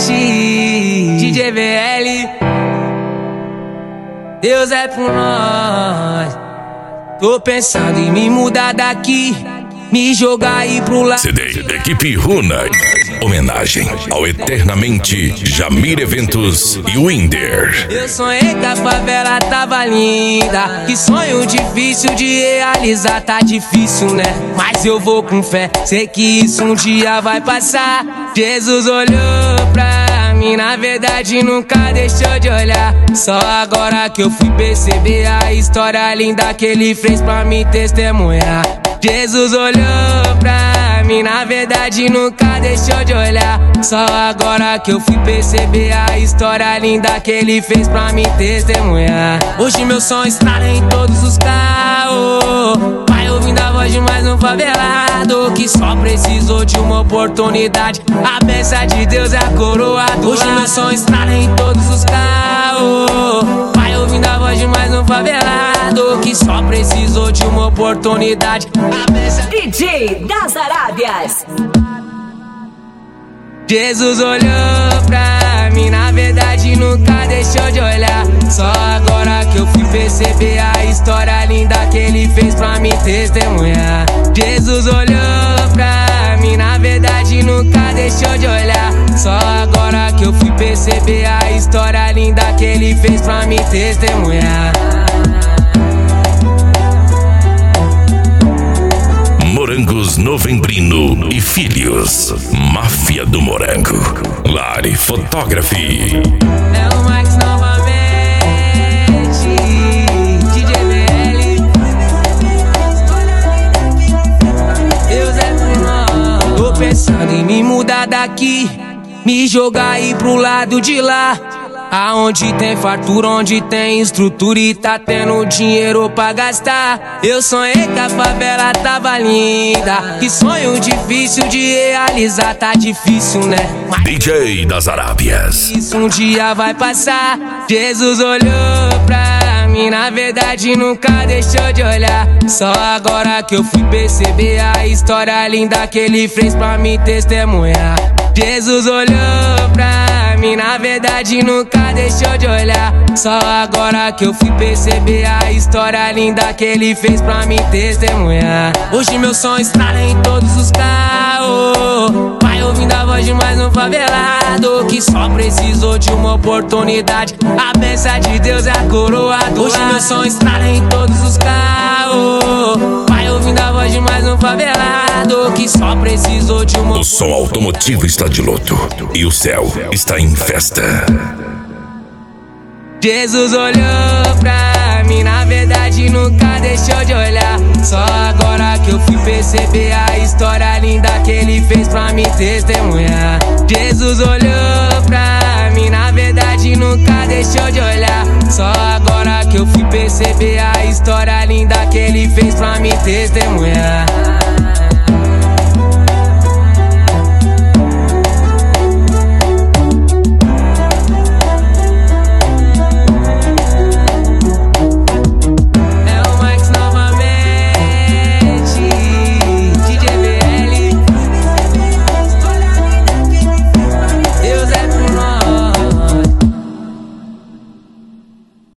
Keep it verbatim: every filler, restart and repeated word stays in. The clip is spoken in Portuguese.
D J V L, Deus é por nós. Tô pensando em me mudar daqui, me jogar aí pro lado. C D Equipe Runa, homenagem ao eternamente Jamir Eventos e Winder. Eu sonhei que a favela tava linda, que sonho difícil de realizar. Tá difícil, né? Mas eu vou com fé, sei que isso um dia vai passar. Jesus olhou pra mim, na verdade nunca deixou de olhar. Só agora que eu fui perceber a história linda que ele fez pra me testemunhar. Jesus olhou pra mim, na verdade nunca deixou de olhar. Só agora que eu fui perceber a história linda que ele fez pra me testemunhar. Hoje meu som estrala em todos os carros, vai ouvindo a voz de mais um favelado que só precisou de uma oportunidade. A bênção de Deus é a coroa do Hoje meu som estrala em todos os carros, vai ouvindo a voz de mais um favelado que só precisou de uma oportunidade. D J das Arábias. Jesus olhou pra mim, na verdade nunca deixou de olhar. Só agora que eu fui perceber a história linda que ele fez pra me testemunhar. Jesus olhou pra mim, na verdade nunca deixou de olhar. Só agora que eu fui perceber a história linda que ele fez pra me testemunhar. Morangos Novembrino e Filhos, Máfia do Morango, Lari Photography. É o Max novamente, D J V L, Deus é por nós. Tô pensando em me mudar daqui, me jogar aí pro lado de lá, aonde tem fartura, onde tem estrutura e tá tendo dinheiro pra gastar. Eu sonhei que a favela tava linda, que sonho difícil de realizar. Tá difícil, né? Mas D J das Arábias. isso um dia vai passar. Jesus olhou pra mim, na verdade nunca deixou de olhar. Só agora que eu fui perceber a história linda que ele fez pra me testemunhar. Jesus olhou pra mim, na verdade nunca deixou de olhar. Só agora que eu fui perceber a história linda que ele fez pra me testemunhar. Hoje meu som estrala em todos os carros, vai ouvindo a voz de mais um favelado que só precisou de uma oportunidade. A bênção de Deus é a coroa do Hoje meu som estrala em todos os carros, vai ouvindo a voz de mais um favelado que só precisou de uma. O som automotivo está de luto e o céu está em festa. Jesus olhou pra mim, na verdade nunca deixou de olhar. Só agora que eu fui perceber a história linda que ele fez pra me testemunhar. Jesus olhou pra mim, na verdade nunca deixou de olhar. Só agora que eu fui perceber a história linda que ele fez pra me testemunhar.